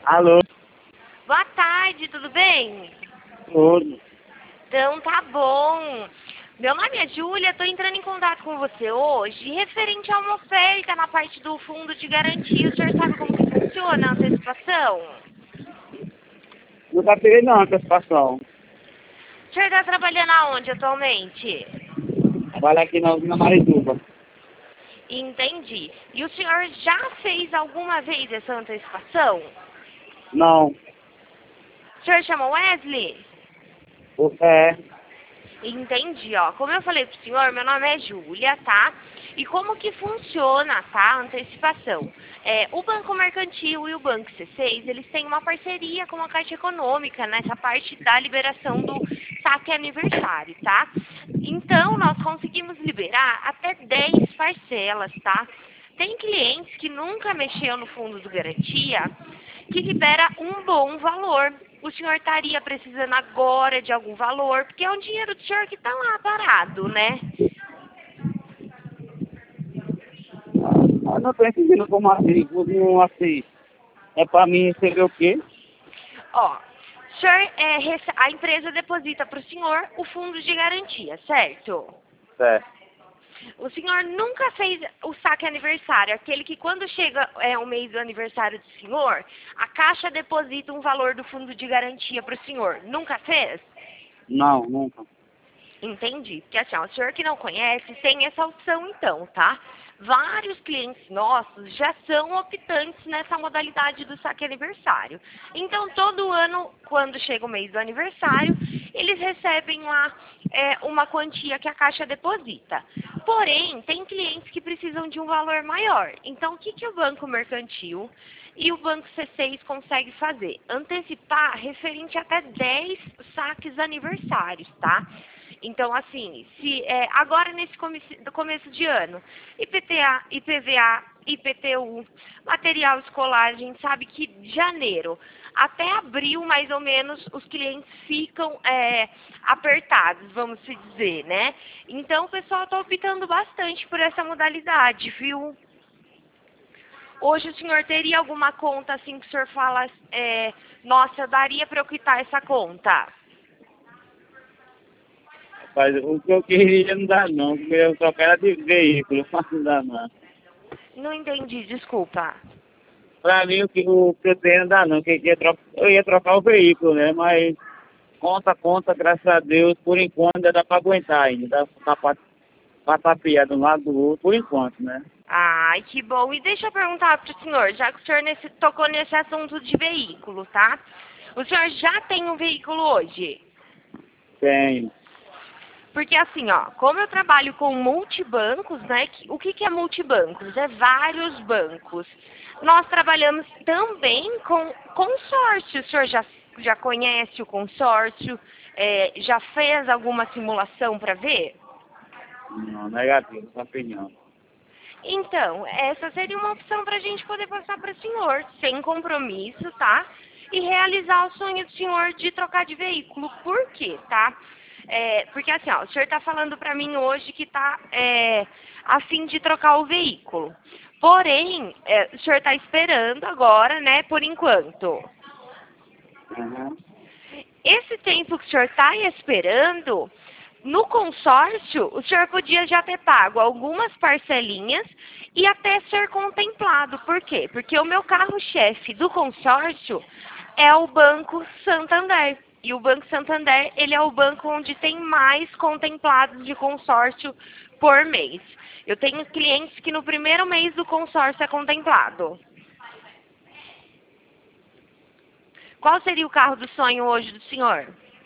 Alô? Boa tarde, tudo bem? Tudo. Então tá bom. Meu nome é Júlia, estou entrando em contato com você hoje referente a uma oferta na parte do fundo de garantia. O senhor sabe como que funciona a antecipação? Nunca peguei não, antecipação. O senhor está trabalhando aonde atualmente? Trabalho aqui na usina Marituba. Entendi. E o senhor já fez alguma vez essa antecipação? Não. O senhor chama Wesley? É. Entendi, ó. Como eu falei pro senhor, meu nome é Júlia, tá? E como que funciona, tá? A antecipação. O Banco Mercantil e o Banco C6, eles têm uma parceria com a Caixa Econômica nessa parte da liberação do saque aniversário, tá? Então, nós conseguimos liberar até 10 parcelas, tá? Tem clientes que nunca mexeu no fundo do garantia que libera um bom valor. O senhor estaria precisando agora de algum valor, porque é um dinheiro do senhor que está lá parado, né? Eu não tô entendendo como assim. É pra mim receber o quê? Ó, o senhor, a empresa deposita para o senhor o fundo de garantia, certo? Certo. O senhor nunca fez o saque aniversário, aquele que quando chega o mês do aniversário do senhor, a Caixa deposita um valor do fundo de garantia para o senhor. Nunca fez? Não, nunca. Entendi. Porque assim, ó, o senhor que não conhece tem essa opção então, tá? Vários clientes nossos já são optantes nessa modalidade do saque aniversário. Então, todo ano, quando chega o mês do aniversário, eles recebem lá uma quantia que a Caixa deposita. Porém, tem clientes que precisam de um valor maior. Então, o que, que o Banco Mercantil e o Banco C6 consegue fazer? Antecipar referente até 10 saques aniversários, tá? Então, assim, se agora nesse começo de ano, IPTA, IPVA, IPTU, material escolar, a gente sabe que de janeiro até abril, mais ou menos, os clientes ficam apertados, vamos se dizer, né? Então, o pessoal está optando bastante por essa modalidade, viu? Hoje o senhor teria alguma conta assim que o senhor fala, nossa, daria para eu quitar essa conta? Mas o que eu queria não dá não, porque eu só quero de veículo, mas não dá não. Não entendi, desculpa. Pra mim o que eu tenho não dá não, que eu ia trocar o veículo, né? Mas conta, graças a Deus, por enquanto ainda dá pra aguentar ainda, dá pra tapear de um lado do outro, por enquanto, né? Ai, que bom. E deixa eu perguntar para o senhor, já que o senhor tocou nesse assunto de veículo, tá? O senhor já tem um veículo hoje? Tenho. Porque assim, ó, como eu trabalho com multibancos, né? O que é multibancos? É vários bancos. Nós trabalhamos também com consórcio. O senhor já conhece o consórcio? Já fez alguma simulação para ver? Não, negativo, essa opinião. Então, essa seria uma opção para a gente poder passar para o senhor, sem compromisso, tá? E realizar o sonho do senhor de trocar de veículo. Por quê, tá? Porque assim, ó, o senhor está falando para mim hoje que está a fim de trocar o veículo. Porém, o senhor está esperando agora, né, por enquanto. Uhum. Esse tempo que o senhor está esperando, no consórcio, o senhor podia já ter pago algumas parcelinhas e até ser contemplado. Por quê? Porque o meu carro-chefe do consórcio é o Banco Santander. E o Banco Santander, ele é o banco onde tem mais contemplados de consórcio por mês. Eu tenho clientes que no primeiro mês do consórcio é contemplado. Qual seria o carro do sonho hoje do senhor?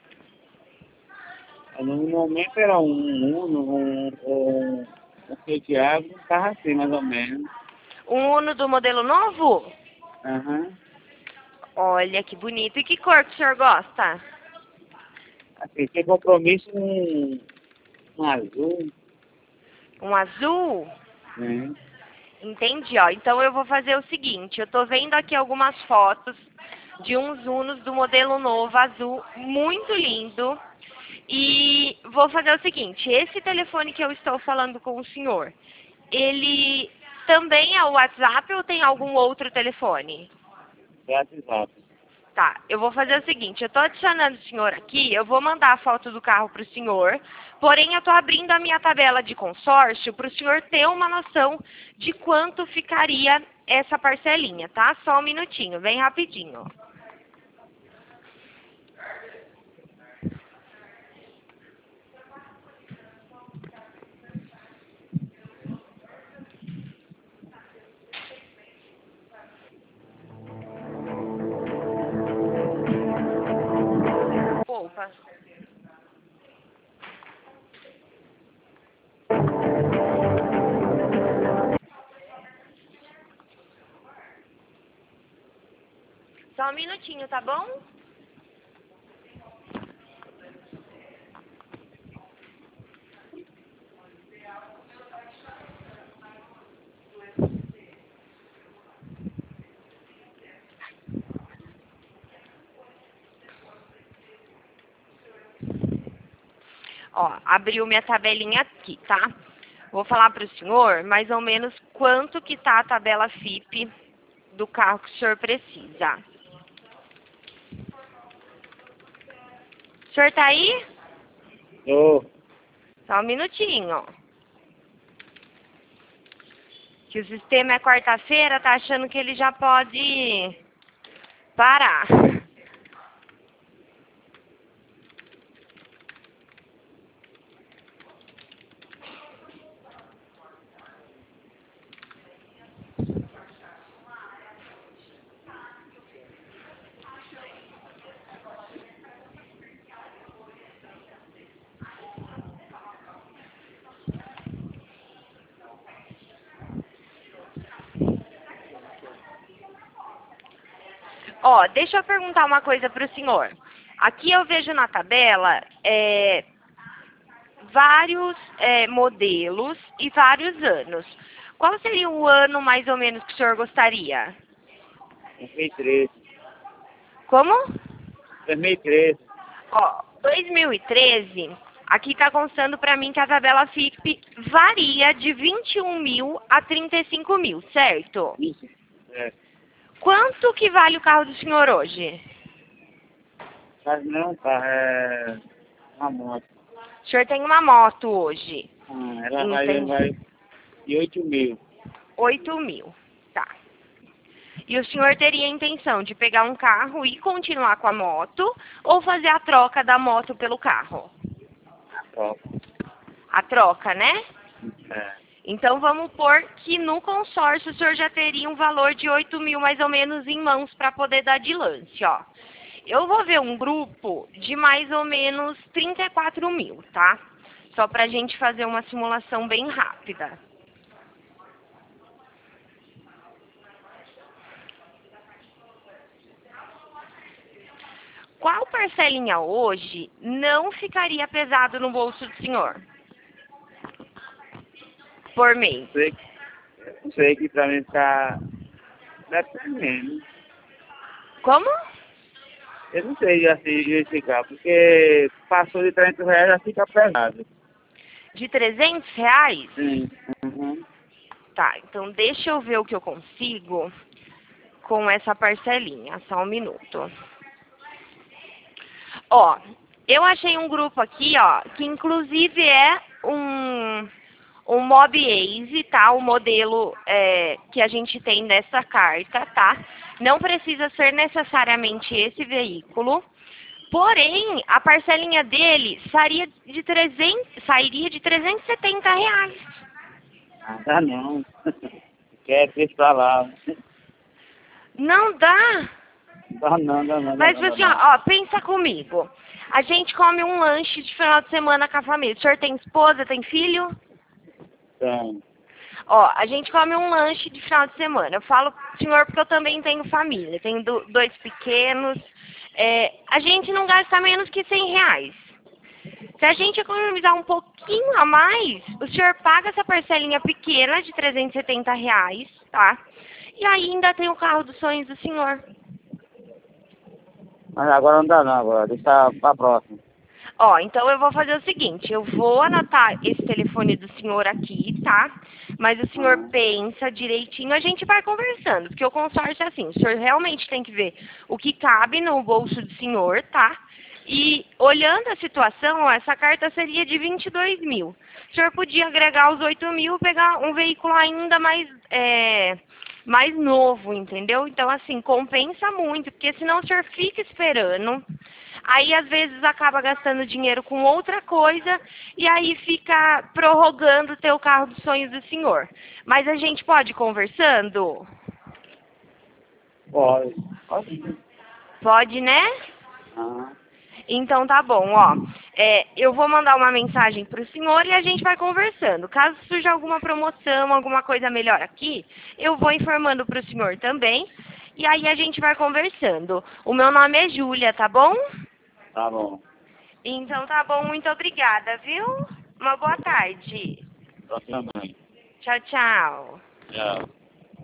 No momento era um Uno, um Santiago, um carro assim, mais ou menos. Um Uno do modelo novo? Aham. Olha que bonito. E que cor que o senhor gosta? Assim, sem compromisso, um azul, Um azul? né? Entendi, ó. Então eu vou fazer o seguinte, eu tô vendo aqui algumas fotos de uns Unos do modelo novo azul, muito lindo. E vou fazer o seguinte, esse telefone que eu estou falando com o senhor, ele também é o WhatsApp ou tem algum outro telefone? WhatsApp. Tá, eu vou fazer o seguinte, eu tô adicionando o senhor aqui, eu vou mandar a foto do carro pro senhor, porém eu tô abrindo a minha tabela de consórcio pro senhor ter uma noção de quanto ficaria essa parcelinha, tá? Só um minutinho, bem rapidinho. Opa. Só um minutinho, tá bom? Ó, abriu minha tabelinha aqui, tá? Vou falar pro senhor mais ou menos quanto que tá a tabela FIP do carro que o senhor precisa. O senhor tá aí? Ô, Só um minutinho. Que o sistema é quarta-feira, tá achando que ele já pode parar. Ó, deixa eu perguntar uma coisa pro senhor. Aqui eu vejo na tabela vários modelos e vários anos. Qual seria o ano mais ou menos que o senhor gostaria? 2013. Como? 2013. Ó, 2013, aqui tá constando pra mim que a tabela FIP varia de 21 mil a 35 mil, certo? Isso. É. Quanto que vale o carro do senhor hoje? Mas não, carro é uma moto. O senhor tem uma moto hoje. Ela Entendi. vai de 8 mil. 8 mil, tá. E o senhor teria a intenção de pegar um carro e continuar com a moto ou fazer a troca da moto pelo carro? Ó, A troca, né? é. Então vamos pôr que no consórcio o senhor já teria um valor de 8 mil mais ou menos em mãos para poder dar de lance, ó. Eu vou ver um grupo de mais ou menos 34 mil, tá? Só pra gente fazer uma simulação bem rápida. Qual parcelinha hoje não ficaria pesado no bolso do senhor? Por mês. Sei que pra mim ficar dependendo. Como? Eu não sei assim justificar, porque passou de 30 reais já fica pesado. De 300 reais? Sim. Uhum. Tá, então deixa eu ver o que eu consigo com essa parcelinha. Só um minuto. Ó, eu achei um grupo aqui, ó, que inclusive é um Mob Ace, tá? O modelo que a gente tem nessa carta, tá? Não precisa ser necessariamente esse veículo. Porém, a parcelinha dele sairia de 370 reais. Dá não. Quer deixa pra lá. Não dá. Dá não. Mas assim, ó, pensa comigo. A gente come um lanche de final de semana com a família. O senhor tem esposa, tem filho? Tem. Ó, a gente come um lanche de final de semana. Eu falo pro senhor porque eu também tenho família. Tenho dois pequenos. A gente não gasta menos que 100 reais. Se a gente economizar um pouquinho a mais, o senhor paga essa parcelinha pequena de 370 reais, tá? E ainda tem o carro dos sonhos do senhor. Mas agora não dá não, agora. Deixa pra próxima. Ó, então eu vou fazer o seguinte, eu vou anotar esse telefone do senhor aqui, tá? Mas o senhor pensa direitinho, a gente vai conversando, porque o consórcio é assim, o senhor realmente tem que ver o que cabe no bolso do senhor, tá? E olhando a situação, ó, essa carta seria de 22 mil. O senhor podia agregar os 8 mil, pegar um veículo ainda mais novo, entendeu? Então, assim, compensa muito, porque senão o senhor fica esperando. Aí, às vezes, acaba gastando dinheiro com outra coisa e aí fica prorrogando o teu carro dos sonhos do senhor. Mas a gente pode ir conversando? Pode. Pode. Pode, né? Ah, Então tá bom, ó. Eu vou mandar uma mensagem pro senhor e a gente vai conversando. Caso surja alguma promoção, alguma coisa melhor aqui, eu vou informando pro senhor também. E aí a gente vai conversando. O meu nome é Júlia, tá bom? tá bom. Então tá bom, muito obrigada, viu? Uma boa tarde. Pra também. Tchau, tchau. Tchau.